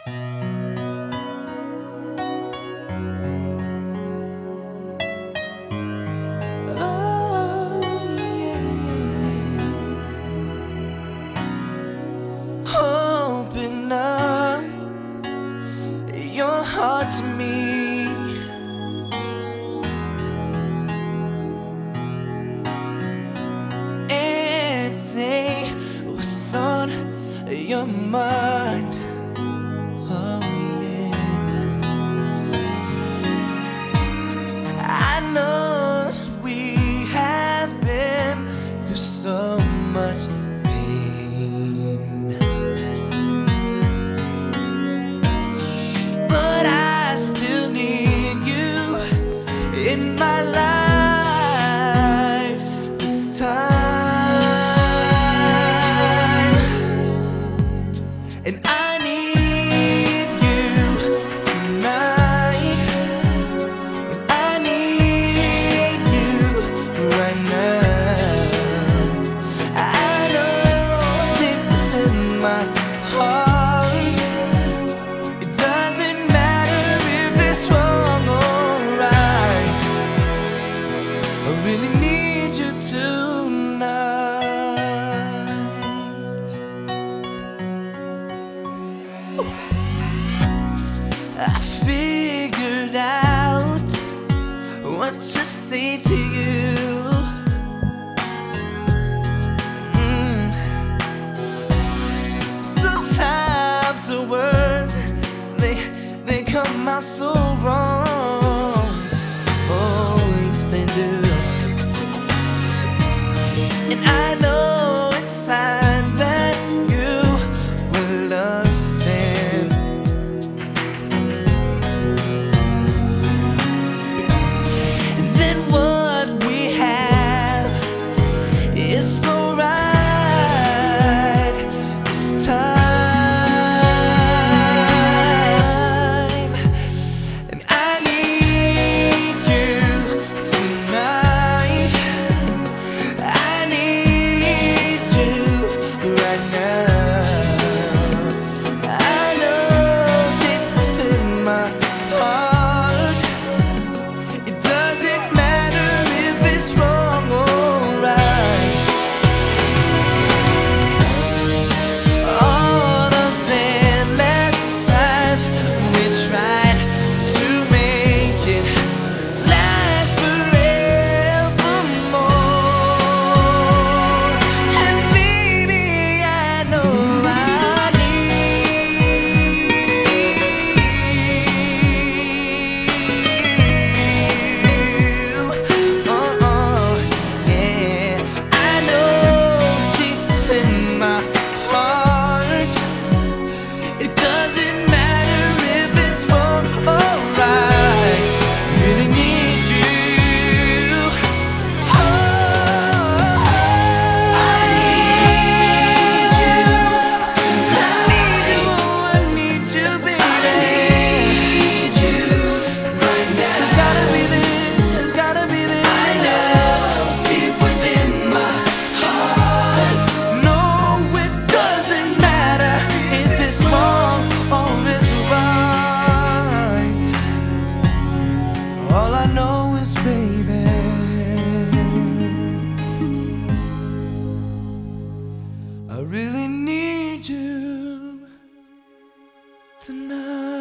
Oh, yeah. Open up your heart to me. And say what's on your mind. Oh, yes. I know that we have been through so much pain, but I still need you in my life this time. And I need you tonight. And I need you right now. I know deep within my heart, it doesn't matter if it's wrong or right. I really need you tonight. I figured out what to say to you. Sometimes the words they come out so wrong. Oh, yes they do. And I know it's time that you will understand. And then what we have is so right this time. And I need you tonight. I need you right now. I know deep within my heart, it doesn't matter if it's wrong or right. All those endless times we tried to make it last forevermore. And baby, I know I need you. Yeah. I know deep within my heart, it doesn't matter if it's wrong or right. Really need you. Oh, I need you. I need you, baby. I need you right now. There's gotta be this. There's gotta be this. I know deep within my heart. No, it doesn't matter if it's wrong or it's right. All I know is, baby, I really need you tonight.